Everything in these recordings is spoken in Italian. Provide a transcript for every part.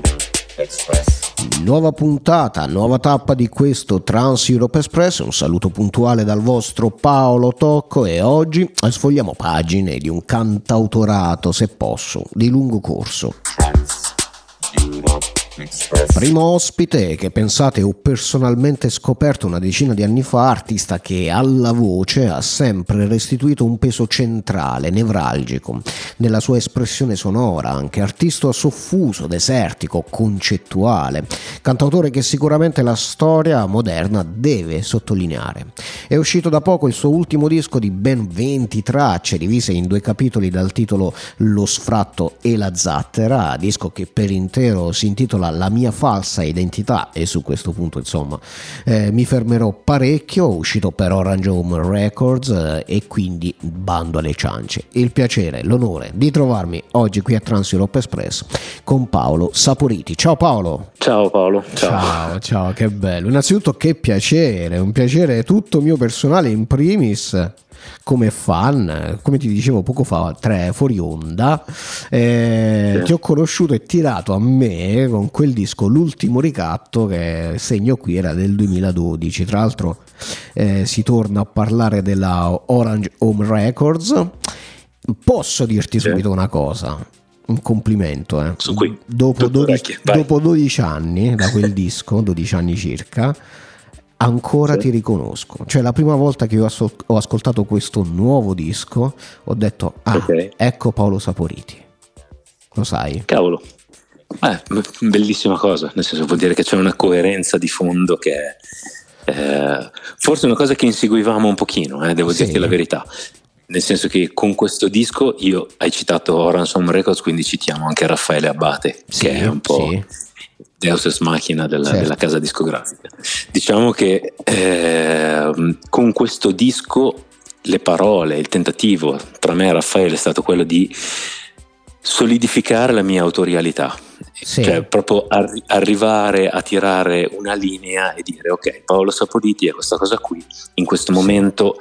Nuova puntata, nuova tappa di questo Trans Europe Express. Un saluto puntuale dal vostro Paolo Tocco e oggi sfogliamo pagine di un cantautorato, se posso, di lungo corso. Primo ospite che, pensate, ho personalmente scoperto una decina di anni fa, artista che alla voce ha sempre restituito un peso centrale, nevralgico, nella sua espressione sonora, anche artista soffuso, desertico, concettuale, cantautore che sicuramente la storia moderna deve sottolineare. È uscito da poco il suo ultimo disco di ben 20 tracce, divise in 2 capitoli dal titolo Lo sfratto e la zattera, disco che per intero si intitola La mia falsa identità, e su questo punto insomma mi fermerò parecchio. Uscito per Orange Home Records e quindi bando alle ciance. Il piacere, l'onore di trovarmi oggi qui a Trans Europe Express con Paolo Saporiti. Ciao Paolo. Ciao Paolo. Ciao, che bello. Innanzitutto che piacere, un piacere tutto mio personale in primis, come fan, come ti dicevo poco fa, fuori onda, ti ho conosciuto e tirato a me con quel disco L'ultimo ricatto, che segno qui era del 2012. Tra l'altro si torna a parlare della Orange Home Records. Posso dirti subito una cosa? Un complimento, Su qui. Dopo 12 anni da quel disco, 12 anni circa, ancora ti riconosco. Cioè, la prima volta che ho ascoltato questo nuovo disco ho detto ecco Paolo Saporiti. Lo sai? Cavolo, bellissima cosa, nel senso, vuol dire che c'è una coerenza di fondo che è forse una cosa che inseguivamo un pochino, devo dirti la verità, nel senso che con questo disco hai citato Orange Home Records, quindi citiamo anche Raffaele Abbate, che è un po' Deus ex machina della casa discografica. Diciamo che con questo disco le parole, il tentativo tra me e Raffaele è stato quello di solidificare la mia autorialità, cioè proprio arrivare a tirare una linea e dire ok, Paolo Saporiti è questa cosa qui, in questo momento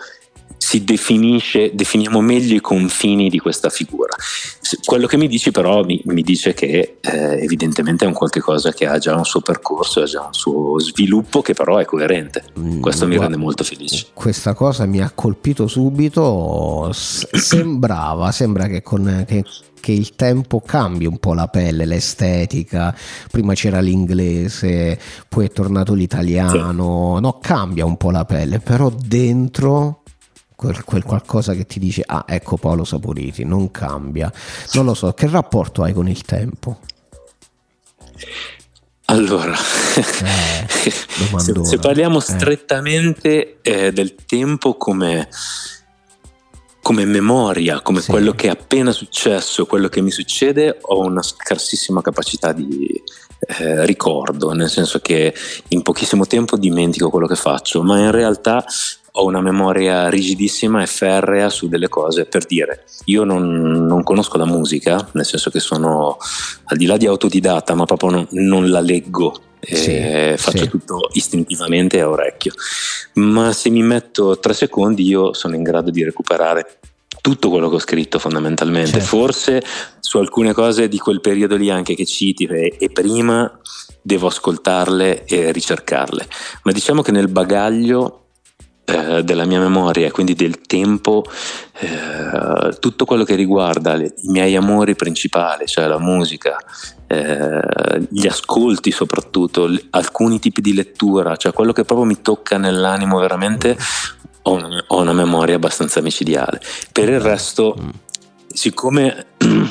definiamo meglio i confini di questa figura. Quello che mi dici però mi dice che evidentemente è un qualche cosa che ha già un suo percorso, ha già un suo sviluppo, che però è coerente. Questo mi rende molto felice. Questa cosa mi ha colpito subito. Sembra che il tempo cambi un po' la pelle, l'estetica. Prima c'era l'inglese, poi è tornato l'italiano, no, cambia un po' la pelle, però dentro quel qualcosa che ti dice ecco Paolo Saporiti, non cambia. Non lo so, che rapporto hai con il tempo? Allora, se parliamo strettamente del tempo come memoria, come quello che è appena successo, quello che mi succede, ho una scarsissima capacità di ricordo, nel senso che in pochissimo tempo dimentico quello che faccio, ma in realtà ho una memoria rigidissima e ferrea su delle cose. Per dire, io non conosco la musica, nel senso che sono al di là di autodidatta, ma proprio non la leggo, faccio tutto istintivamente a orecchio, ma se mi metto 3 secondi io sono in grado di recuperare tutto quello che ho scritto, fondamentalmente. Forse su alcune cose di quel periodo lì anche che citi e prima devo ascoltarle e ricercarle, ma diciamo che nel bagaglio della mia memoria, quindi del tempo, tutto quello che riguarda i miei amori principali, cioè la musica, gli ascolti soprattutto, alcuni tipi di lettura, cioè quello che proprio mi tocca nell'animo veramente, ho una memoria abbastanza micidiale. Per il resto, siccome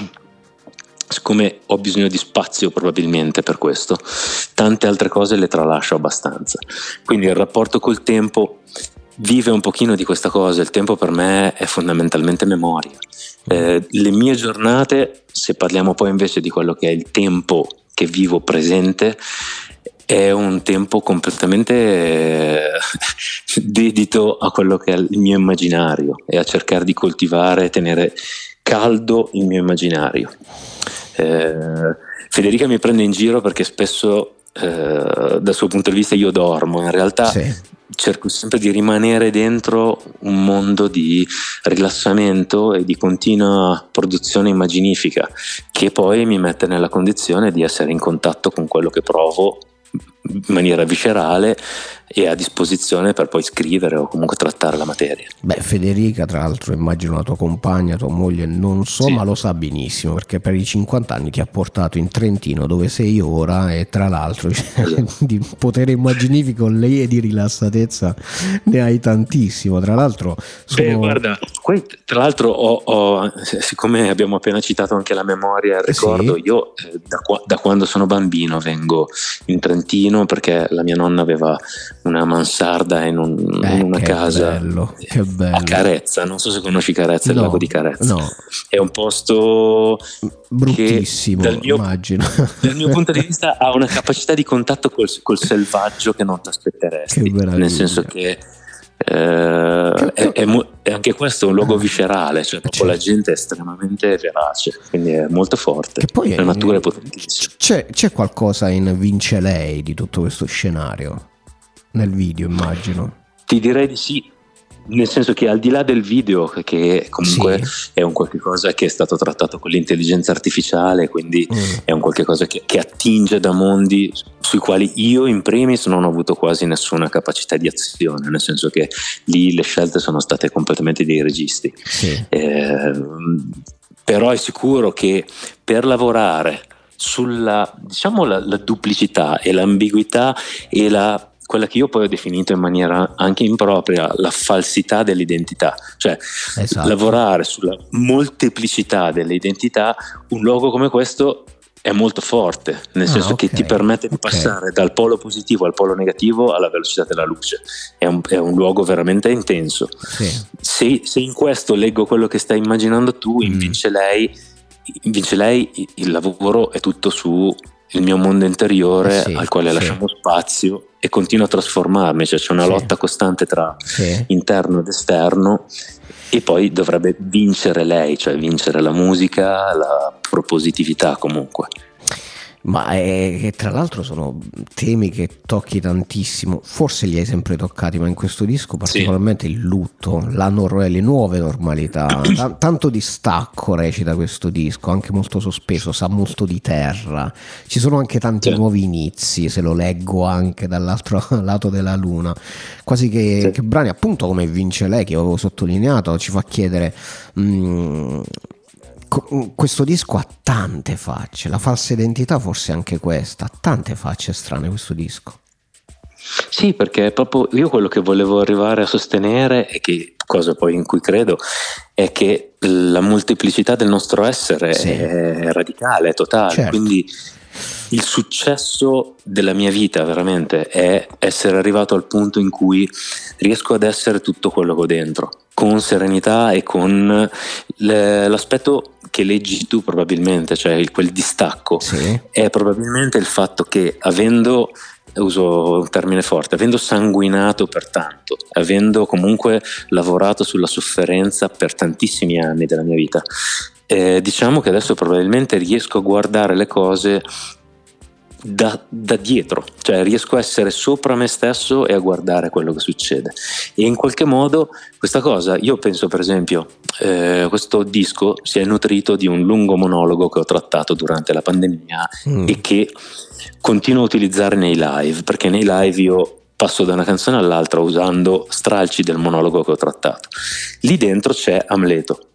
ho bisogno di spazio probabilmente per questo, tante altre cose le tralascio abbastanza, quindi il rapporto col tempo vive un pochino di questa cosa. Il tempo per me è fondamentalmente memoria. Le mie giornate, se parliamo poi invece di quello che è il tempo che vivo presente, è un tempo completamente dedito a quello che è il mio immaginario e a cercare di coltivare e tenere caldo il mio immaginario. Federica mi prende in giro perché spesso dal suo punto di vista io dormo, in realtà cerco sempre di rimanere dentro un mondo di rilassamento e di continua produzione immaginifica, che poi mi mette nella condizione di essere in contatto con quello che provo in maniera viscerale e a disposizione per poi scrivere o comunque trattare la materia. Beh, Federica, tra l'altro, immagino la tua compagna, tua moglie, non so, Sì. ma lo sa benissimo, perché per i 50 anni ti ha portato in Trentino, dove sei ora, e tra l'altro di potere immaginifico lei e di rilassatezza ne hai tantissimo. Tra l'altro guarda, tra l'altro siccome abbiamo appena citato anche la memoria e il ricordo, sì. Io da quando sono bambino vengo in Trentino perché la mia nonna aveva una mansarda in una casa che bello. a Carezza, non so se conosci Carezza, il lago di Carezza. No. È un posto bruttissimo, che immagino. Dal mio punto di vista ha una capacità di contatto col selvaggio che non ti aspetteresti, nel senso che è anche questo un luogo viscerale, cioè proprio la gente è estremamente verace, quindi è molto forte, che poi la natura è potentissima. C'è qualcosa in Vince Lei di tutto questo scenario nel video, immagino? Ti direi di sì, nel senso che al di là del video, che comunque è un qualche cosa che è stato trattato con l'intelligenza artificiale, quindi è un qualche cosa che attinge da mondi sui quali io in primis non ho avuto quasi nessuna capacità di azione, nel senso che lì le scelte sono state completamente dei registi. Però è sicuro che per lavorare sulla, diciamo, la duplicità e l'ambiguità e quella che io poi ho definito in maniera anche impropria la falsità dell'identità, cioè lavorare sulla molteplicità delle identità, un luogo come questo è molto forte, nel senso che ti permette di passare dal polo positivo al polo negativo alla velocità della luce. È un luogo veramente intenso. Se in questo leggo quello che stai immaginando tu, in Vince Lei il lavoro è tutto su il mio mondo interiore al quale lasciamo spazio e continuo a trasformarmi, cioè c'è una lotta costante tra interno ed esterno, e poi dovrebbe vincere lei, cioè vincere la musica, la propositività comunque. Ma che tra l'altro sono temi che tocchi tantissimo, forse li hai sempre toccati, ma in questo disco particolarmente il lutto, le nuove normalità, tanto distacco recita questo disco, anche molto sospeso, sa molto di terra, ci sono anche tanti nuovi inizi, se lo leggo anche dall'altro lato della luna, quasi che brani appunto come Vince Lei, che avevo sottolineato, ci fa chiedere questo disco ha tante facce, la falsa identità forse anche questa, ha tante facce strane questo disco. Sì, perché proprio io quello che volevo arrivare a sostenere, e che cosa poi in cui credo, è che la molteplicità del nostro essere è radicale, è totale, quindi il successo della mia vita veramente è essere arrivato al punto in cui riesco ad essere tutto quello che ho dentro, con serenità e con l'aspetto che leggi tu probabilmente, cioè quel distacco, è probabilmente il fatto che uso un termine forte, avendo sanguinato per tanto, avendo comunque lavorato sulla sofferenza per tantissimi anni della mia vita, diciamo che adesso probabilmente riesco a guardare le cose da dietro, cioè riesco a essere sopra me stesso e a guardare quello che succede, e in qualche modo questa cosa, io penso per esempio questo disco si è nutrito di un lungo monologo che ho trattato durante la pandemia e che continuo a utilizzare nei live, perché nei live io passo da una canzone all'altra usando stralci del monologo che ho trattato. Lì dentro c'è Amleto.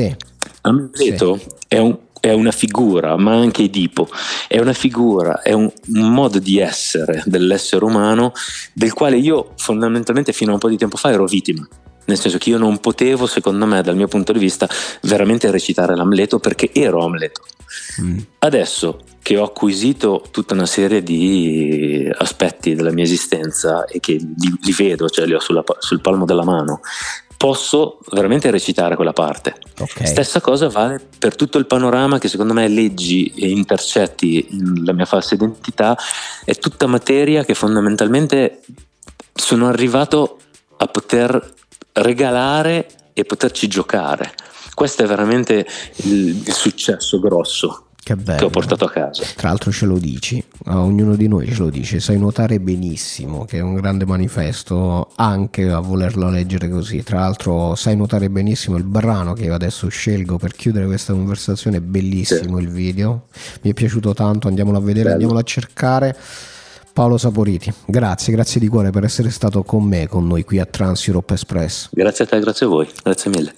Amleto è una figura, ma anche Edipo è una figura, è un modo di essere dell'essere umano del quale io fondamentalmente fino a un po' di tempo fa ero vittima, nel senso che io non potevo, secondo me, dal mio punto di vista, veramente recitare l'Amleto perché ero Amleto. Adesso che ho acquisito tutta una serie di aspetti della mia esistenza e che li vedo, cioè li ho sul palmo della mano, posso veramente recitare quella parte. Stessa cosa vale per tutto il panorama che secondo me leggi e intercetti la mia falsa identità, è tutta materia che fondamentalmente sono arrivato a poter regalare e poterci giocare. Questo è veramente il successo grosso. Che bello. Che ho portato a casa. Tra l'altro ce lo dici, a ognuno di noi ce lo dice, sai nuotare benissimo, che è un grande manifesto anche a volerlo leggere così. Tra l'altro sai nuotare benissimo, il brano che io adesso scelgo per chiudere questa conversazione è bellissimo, sì. Il video mi è piaciuto tanto, andiamolo a vedere, bello. Andiamolo a cercare. Paolo Saporiti, grazie di cuore per essere stato con me, con noi qui a Trans Europe Express. Grazie a te, grazie a voi, grazie mille.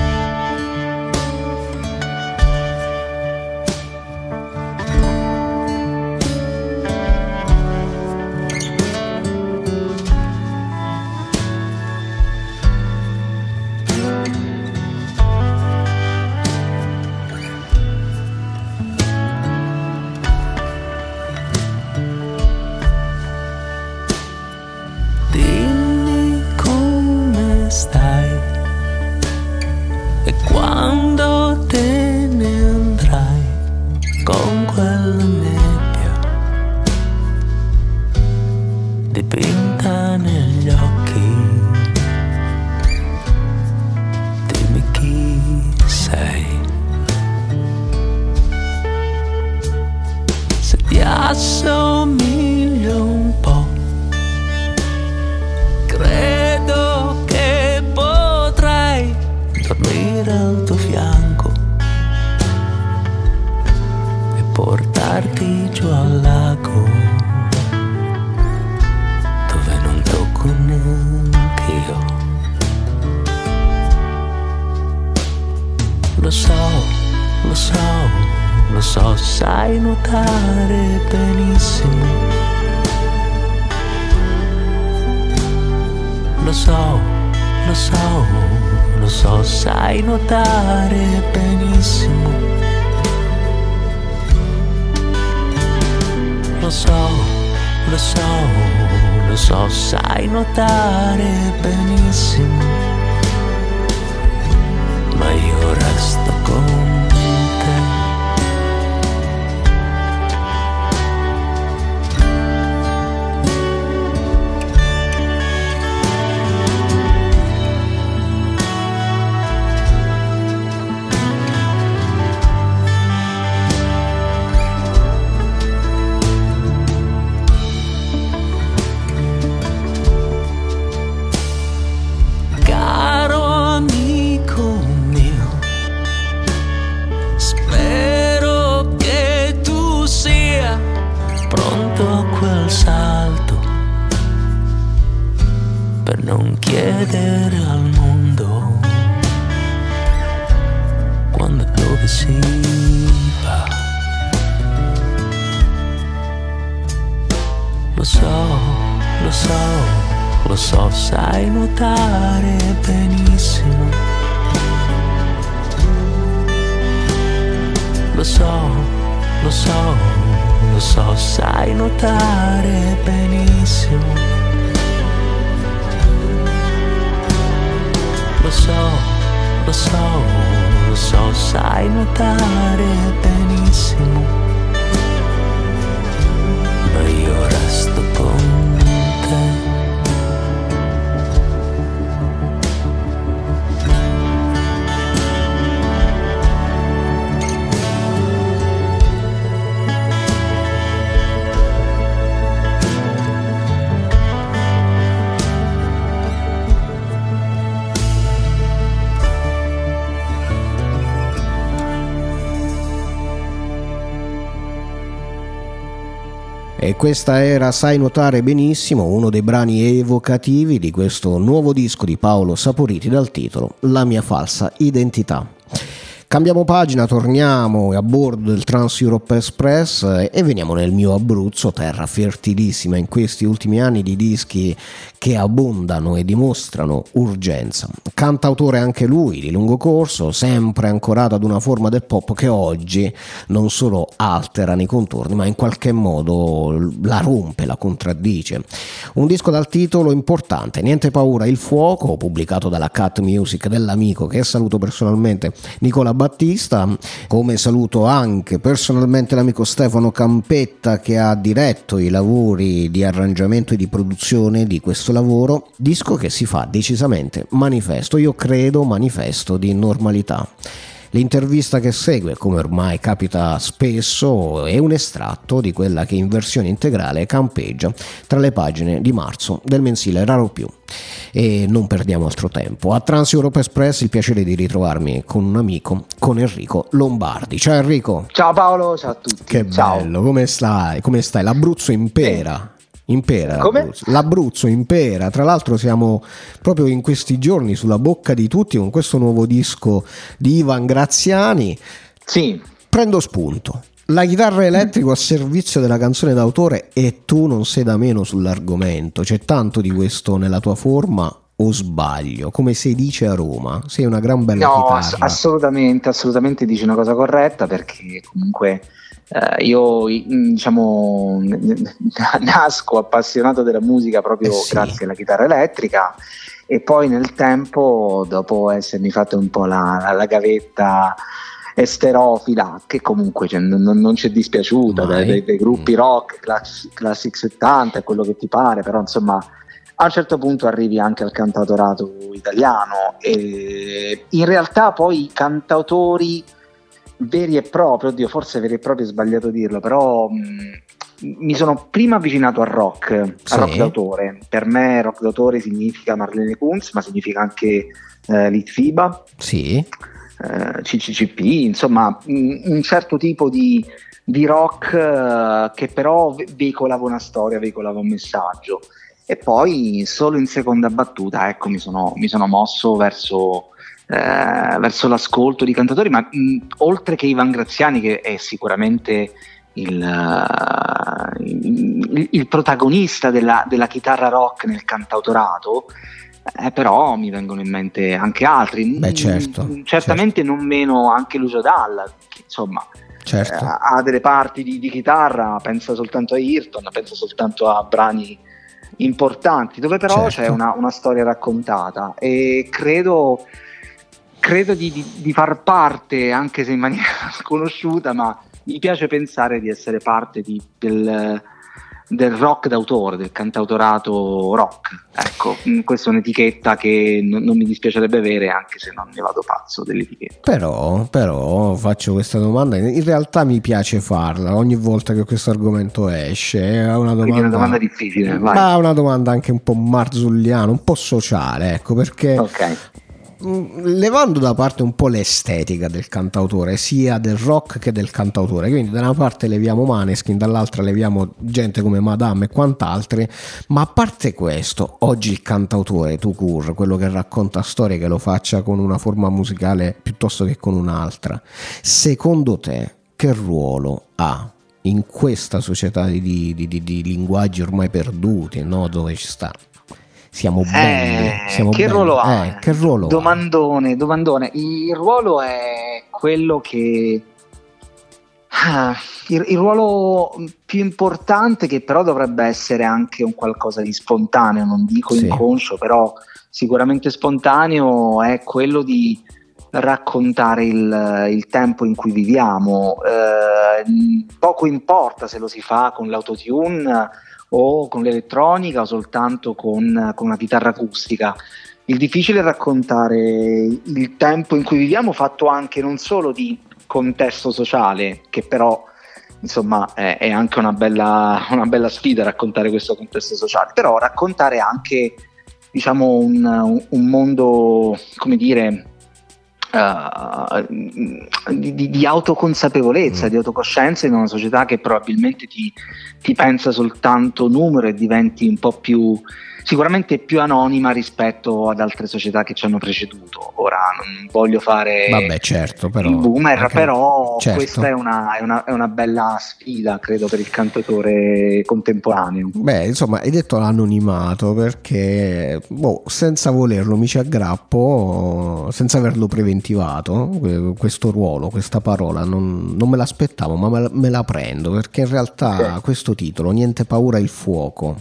Sai nuotare benissimo. Lo so, sai nuotare benissimo. Lo so, sai nuotare benissimo. Ma io resto con te. Chiedere al mondo quando e dove si va. Lo so, sai nuotare benissimo. Lo so, sai nuotare benissimo. Lo so, sai nuotare benissimo. Ma io resto con te. E questa era Sai nuotare benissimo, uno dei brani evocativi di questo nuovo disco di Paolo Saporiti dal titolo La mia falsa identità. Cambiamo pagina, torniamo a bordo del Trans Europe Express e veniamo nel mio Abruzzo, terra fertilissima in questi ultimi anni di dischi che abbondano e dimostrano urgenza. Cantautore anche lui, di lungo corso, sempre ancorato ad una forma del pop che oggi non solo altera nei contorni, ma in qualche modo la rompe, la contraddice. Un disco dal titolo importante, Niente paura, il fuoco, pubblicato dalla Cat Music dell'amico che saluto personalmente, Nicola Battista, come saluto anche personalmente l'amico Stefano Campetta che ha diretto i lavori di arrangiamento e di produzione di questo lavoro, disco che si fa decisamente manifesto, io credo manifesto di normalità. L'intervista che segue, come ormai capita spesso, è un estratto di quella che in versione integrale campeggia tra le pagine di marzo del mensile Raro Più. E non perdiamo altro tempo. A Trans Europe Express il piacere di ritrovarmi con un amico, con Enrico Lombardi. Ciao Enrico. Ciao Paolo, ciao a tutti. Che ciao. Bello, come stai? Come stai? L'Abruzzo impera. Impera l'Abruzzo impera. Tra l'altro siamo proprio in questi giorni sulla bocca di tutti con questo nuovo disco di Ivan Graziani. Sì. Prendo spunto. La chitarra elettrica a servizio della canzone d'autore, e tu non sei da meno sull'argomento. C'è tanto di questo nella tua forma, o sbaglio? Come si dice a Roma, sei una gran bella chitarra. No, assolutamente dici una cosa corretta, perché comunque io diciamo nasco appassionato della musica proprio grazie alla chitarra elettrica, e poi nel tempo, dopo essermi fatto un po' la gavetta esterofila, che comunque non ci è dispiaciuta, dai gruppi rock, Classic 70 e quello che ti pare, però insomma a un certo punto arrivi anche al cantautorato italiano, e in realtà poi i cantautori veri e propri, oddio forse veri e propri è sbagliato dirlo, però mi sono prima avvicinato al rock, rock d'autore. Per me rock d'autore significa Marlene Kunz, ma significa anche Litfiba, CCCP, insomma un certo tipo di rock che però veicolava una storia, veicolava un messaggio. E poi solo in seconda battuta, ecco, mi sono mosso verso l'ascolto di cantatori, ma oltre che Ivan Graziani, che è sicuramente il protagonista della chitarra rock nel cantautorato, però mi vengono in mente anche altri. Certamente non meno anche Lucio Dalla, che insomma ha delle parti di chitarra, pensa soltanto a Ayrton, pensa soltanto a brani importanti, dove però c'è una storia raccontata, e credo di far parte, anche se in maniera sconosciuta, ma mi piace pensare di essere parte del rock d'autore, del cantautorato rock. Ecco, questa è un'etichetta che non mi dispiacerebbe avere, anche se non ne vado pazzo dell'etichetta. Però faccio questa domanda, in realtà mi piace farla ogni volta che questo argomento esce. È una domanda difficile, ma una domanda anche un po' marzulliana, un po' sociale, ecco, perché levando da parte un po' l'estetica del cantautore, sia del rock che del cantautore, quindi da una parte leviamo Maneskin, dall'altra leviamo gente come Madame e quant'altri, ma a parte questo, oggi il cantautore tout court, quello che racconta storie, che lo faccia con una forma musicale piuttosto che con un'altra, secondo te che ruolo ha in questa società di linguaggi ormai perduti, no? Dove ci sta? Siamo belli. Che ruolo ha? Che ruolo domandone. Il ruolo è quello che il ruolo più importante, che però dovrebbe essere anche un qualcosa di spontaneo, non dico inconscio, però sicuramente spontaneo, è quello di raccontare il tempo in cui viviamo. Poco importa se lo si fa con l'autotune o con l'elettronica o soltanto con una chitarra acustica. Il difficile è raccontare il tempo in cui viviamo, fatto anche non solo di contesto sociale, che però insomma è anche una bella sfida raccontare questo contesto sociale, però raccontare anche, diciamo, un mondo, come dire, di autoconsapevolezza, di autocoscienza, in una società che probabilmente ti pensa soltanto numero, e diventi un po' più, sicuramente più anonima rispetto ad altre società che ci hanno preceduto. Ora non voglio fare però, il boomer, però questa è una bella sfida, credo, per il cantautore contemporaneo. Insomma, hai detto l'anonimato perché senza volerlo mi ci aggrappo, senza averlo preventivato, questo ruolo, questa parola non me l'aspettavo, ma me la prendo, perché in realtà questo titolo, Niente paura il fuoco,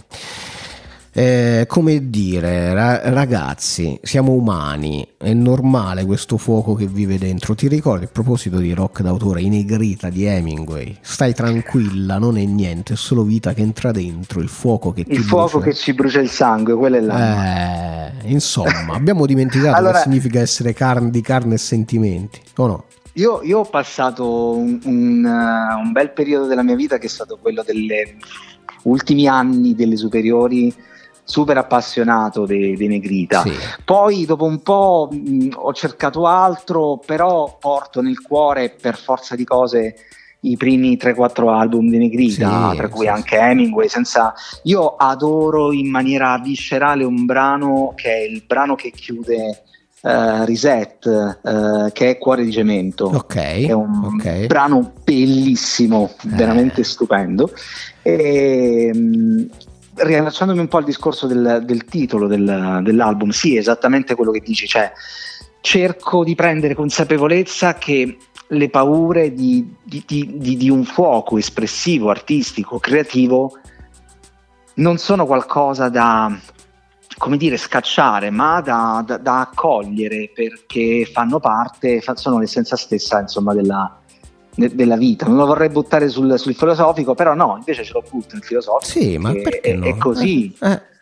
come dire, ragazzi, siamo umani, è normale questo fuoco che vive dentro. Ti ricordi, a proposito di rock d'autore, I Negrita di Hemingway, stai tranquilla, non è niente, è solo vita che entra dentro, il fuoco che che ci brucia il sangue, quello è là. Insomma, abbiamo dimenticato che significa essere di carne e sentimenti, o no? Io ho passato un bel periodo della mia vita che è stato quello delle ultimi anni delle superiori, super appassionato dei Negrita. Sì. Poi dopo un po' ho cercato altro, però porto nel cuore per forza di cose i primi 3-4 album di Negrita, Sì, tra cui sì, anche Hemingway. Io adoro in maniera viscerale un brano che è il brano che chiude Reset, che è Cuore di Cemento. Ok, è un ok. brano bellissimo, veramente stupendo. E riallacciandomi un po' al discorso del titolo dell'album, sì, esattamente quello che dici, cioè cerco di prendere consapevolezza che le paure di un fuoco espressivo, artistico, creativo non sono qualcosa da, come dire, scacciare, ma da accogliere, perché fanno parte, sono l'essenza stessa, insomma, della vita. Non lo vorrei buttare sul filosofico, però no, invece ce lo butto nel filosofico. Sì, ma perché no? È così.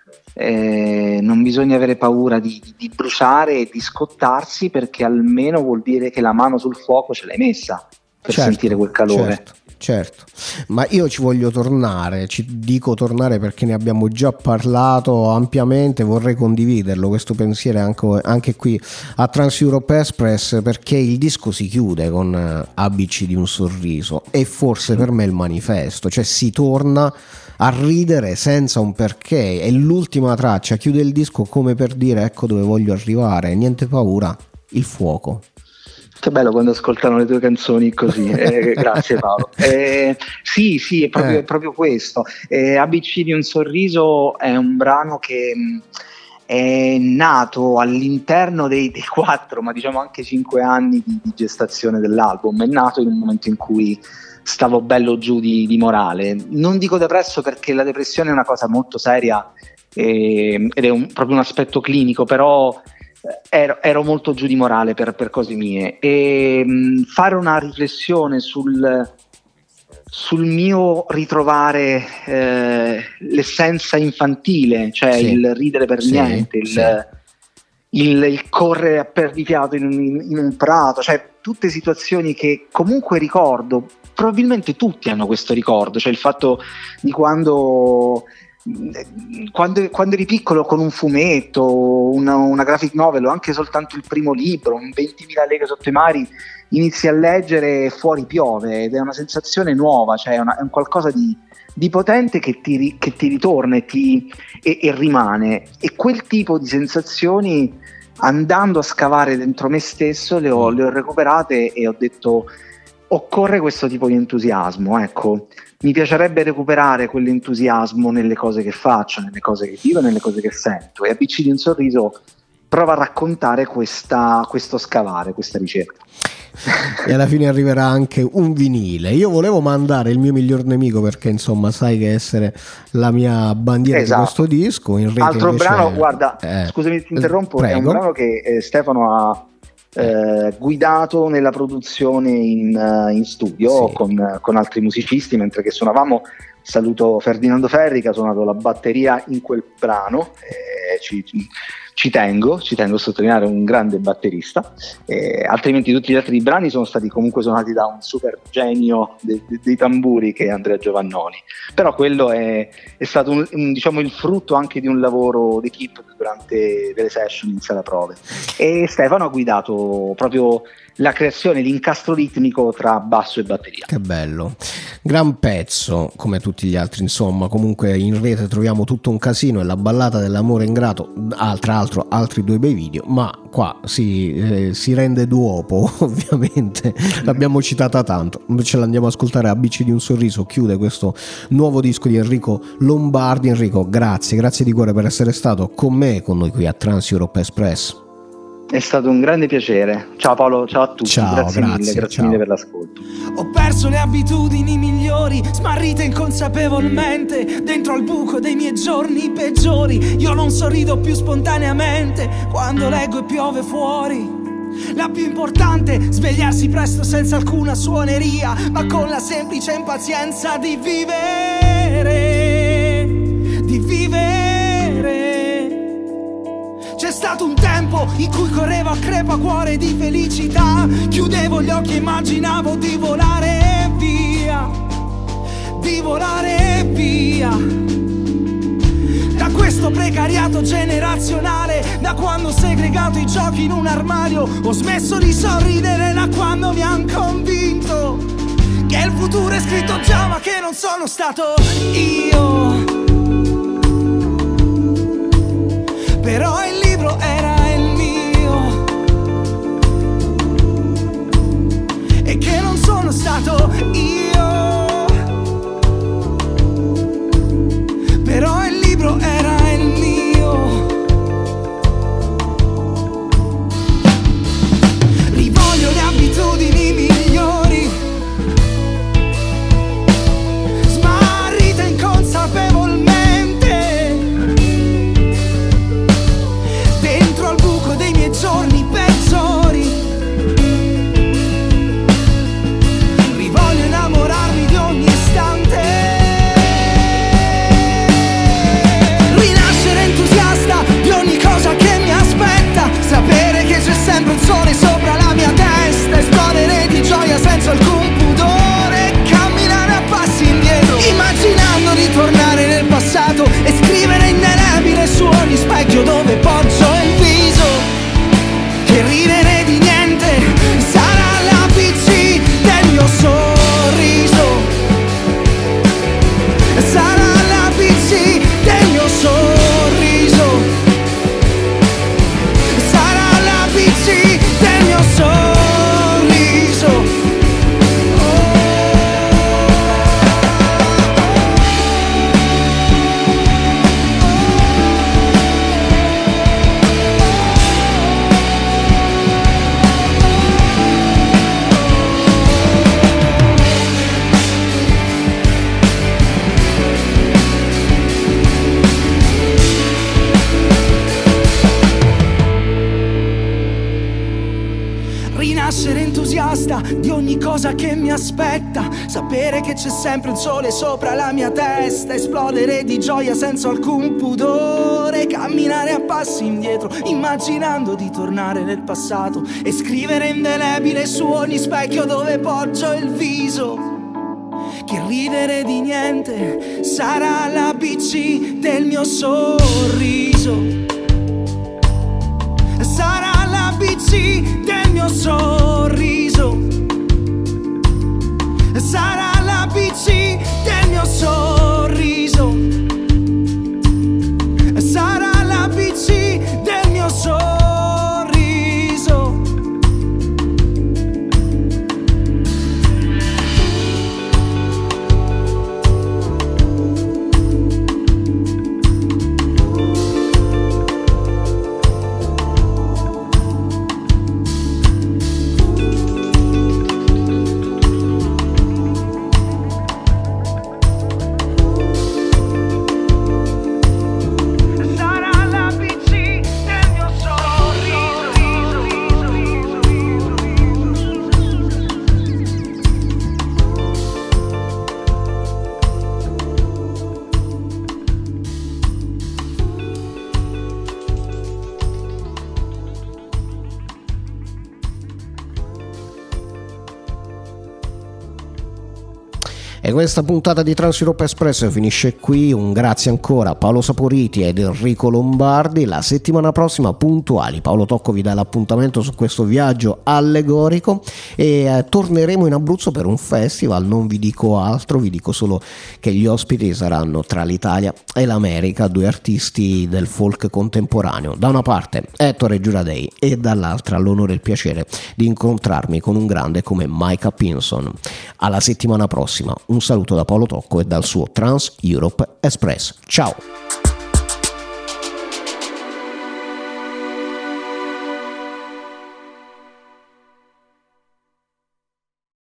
Non bisogna avere paura di bruciare e di scottarsi, perché almeno vuol dire che la mano sul fuoco ce l'hai messa per sentire quel calore. Certo, ma io ci voglio tornare, ci dico tornare perché ne abbiamo già parlato ampiamente, vorrei condividerlo questo pensiero anche qui a Trans Europe Express, perché il disco si chiude con ABC di un sorriso, e forse per me il manifesto, cioè si torna a ridere senza un perché, e l'ultima traccia chiude il disco come per dire ecco dove voglio arrivare, niente paura, il fuoco. Che bello quando ascoltano le tue canzoni così, grazie Paolo. Sì, è proprio questo. ABC di un sorriso è un brano che è nato all'interno dei 4, ma diciamo anche 5 anni di gestazione dell'album. È nato in un momento in cui stavo bello giù di morale. Non dico depresso, perché la depressione è una cosa molto seria ed è proprio un aspetto clinico, però ero molto giù di morale per cose mie, e fare una riflessione sul mio ritrovare l'essenza infantile, cioè il ridere per niente, il correre a perdifiato in un prato, cioè tutte situazioni che comunque ricordo. Probabilmente tutti hanno questo ricordo, cioè il fatto di quando eri piccolo, con un fumetto, una graphic novel, o anche soltanto il primo libro, un 20.000 leghe sotto i mari, inizi a leggere e fuori piove, ed è una sensazione nuova, cioè è un qualcosa di potente che ti ritorna e rimane. E quel tipo di sensazioni, andando a scavare dentro me stesso, le ho recuperate, e ho detto occorre questo tipo di entusiasmo, ecco. Mi piacerebbe recuperare quell'entusiasmo nelle cose che faccio, nelle cose che vivo, nelle cose che sento, e ABC di un sorriso prova a raccontare questo scavare, questa ricerca. E alla fine arriverà anche un vinile. Io volevo mandare Il mio miglior nemico, perché insomma sai che essere la mia bandiera, esatto, di questo disco. In rete altro invece, brano, guarda, scusami ti interrompo, prego. È un brano che Stefano ha guidato nella produzione in studio, sì, con altri musicisti mentre che suonavamo. Saluto Ferdinando Ferri, che ha suonato la batteria in quel brano. Ci tengo a sottolineare, un grande batterista, altrimenti tutti gli altri brani sono stati comunque suonati da un super genio dei tamburi, che è Andrea Giovannoni. Però quello è stato diciamo il frutto anche di un lavoro d'equipe durante delle session in sala prove, e Stefano ha guidato proprio la creazione, l'incastro ritmico tra basso e batteria. Che bello, gran pezzo, come tutti gli altri insomma. Comunque in rete troviamo tutto un casino, e la ballata dell'amore ingrato, tra l'altro altri 2 bei video, ma qua si rende duopo ovviamente. L'abbiamo citata tanto, ce l'andiamo ad ascoltare. ABC di un sorriso chiude questo nuovo disco di Enrico Lombardi. Enrico, grazie di cuore per essere stato con me e con noi qui a Trans Europe Express. È stato un grande piacere. Ciao Paolo, ciao a tutti. Ciao, grazie mille per l'ascolto. Ho perso le abitudini migliori, smarrite inconsapevolmente dentro al buco dei miei giorni peggiori. Io non sorrido più spontaneamente quando leggo e piove fuori. La più importante, svegliarsi presto senza alcuna suoneria, ma con la semplice impazienza di vivere, di vivere. C'è stato un tempo in cui correvo a crepacuore di felicità, chiudevo chiudevo gli occhi e immaginavo di volare via, di volare via da questo precariato generazionale. Da quando ho segregato i giochi in un armadio, ho smesso di sorridere da quando mi han convinto che il futuro è scritto già ma che non sono stato io. Però il libro era il mio e che non sono stato io. Però il libro era il mio. Rivoglio le abitudini migliori, smarrite inconsapevolmente dentro al buco dei miei giorni peggiori. Rivoglio innamorarmi di ogni istante, rinascere entusiasta di ogni cosa che mi aspetta, sapere che c'è sempre un sole sopra la mia testa, esplodere di gioia senza alcun pudore, camminare a passi indietro, immaginando di tornare nel passato e scrivere indelebile su ogni specchio dove poggio il viso, che ridere di niente sarà l'ABC del mio sorriso, sarà l'ABC del mio sorriso, sarà l'ABC del mio sorriso. Rinascere entusiasta di ogni cosa che mi aspetta, sapere che c'è sempre un sole sopra la mia testa, esplodere di gioia senza alcun pudore, camminare a passi indietro, immaginando di tornare nel passato e scrivere indelebile su ogni specchio dove poggio il viso, che ridere di niente sarà l'ABC del mio sorriso, sarà l'ABC del mio sorriso, sarà l'ABC del mio sorriso, sarà l'ABC del mio sorriso. E questa puntata di Transeurope Express finisce qui. Un grazie ancora a Paolo Saporiti ed Enrico Lombardi. La settimana prossima puntuali Paolo Tocco vi dà l'appuntamento su questo viaggio allegorico e torneremo in Abruzzo per un festival. Non vi dico altro, vi dico solo che gli ospiti saranno tra l'Italia e l'America, due artisti del folk contemporaneo. Da una parte Ettore Giuradei e dall'altra l'onore e il piacere di incontrarmi con un grande come Micah Pinson. Alla settimana prossima. Un saluto da Paolo Tocco e dal suo Transeurope Express. Ciao!